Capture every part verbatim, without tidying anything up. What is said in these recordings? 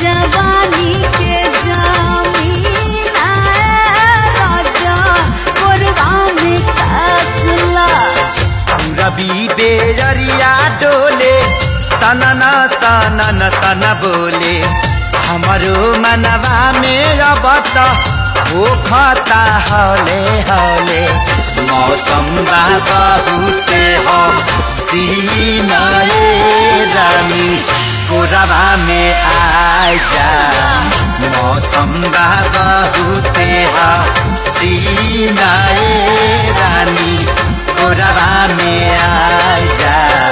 जवानी के जमीन राजा कोरबा में कसला रवि बेरिया डोले सनन सनन सन बोले हमारो मनवा में अब त हो खता हले हले मौसम बा बहुते हो सीनाए रानी कोरबा में आ जा मौसम बा बहुते हो सीनाए रानी कोरबा में आ जा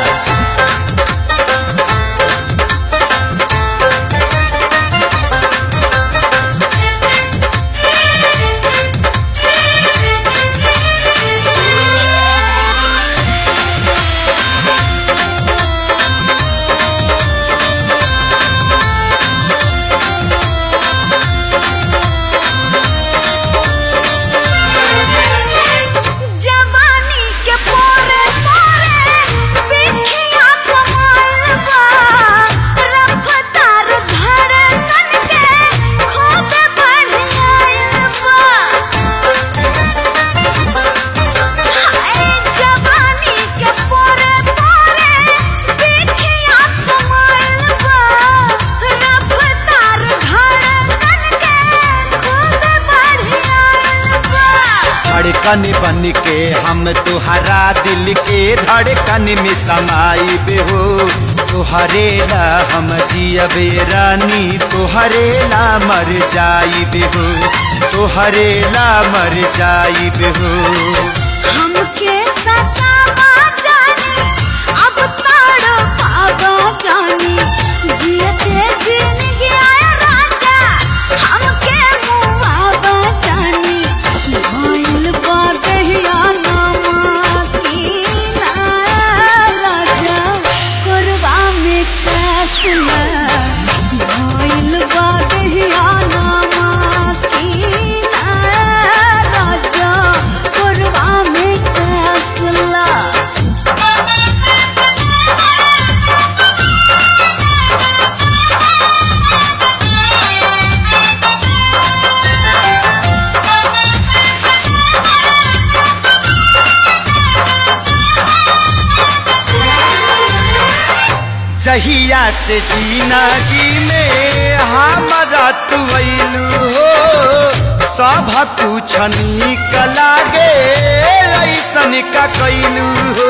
धड़कन बन के हम तुहरा दिल के धड़कन में समाई बेहो तुहरे ला हम जियबे रानी तुहरे ला मर जाई बेहो तुहरे ला मर जाई बेहो हमके सतावा जानी अब ताड़ पावा जानी जियते जिंदगी आया राजा हमके मुआवा जानी भइल बादहिया नामा की ना राजा कोरबा में कसला भइल बादहिया नामा की ना राजा कोरबा में कसला जहिया से जिंदगी में हमारा तू अइलू हो सब कुछ नीक लागे ऐसन का कैलू हो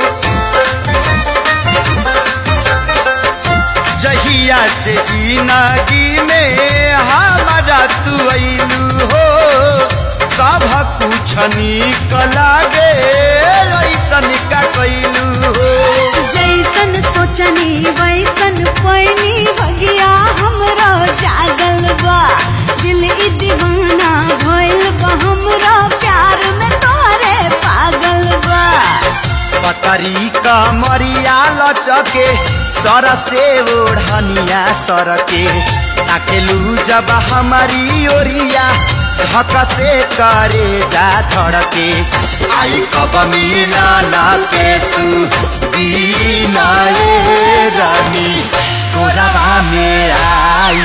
जहिया से जिंदगी में हमारा तू अइलू हो सब कुछ नीक लागे ऐसन का कैलू हो जैसन सोचनी वैसन पैनी भगिया हमरो जागल बा दिल ई दीवाना भइल बा हमरो प्यार में तोरे पागल बा पतरी का मरिया लचके सर से ओढ़निया सरके ताकेलू जब हमारी ओरिया धक से करे जा धड़के आई कब मिला ना पेसू दीनाए रानी कोरबा में आई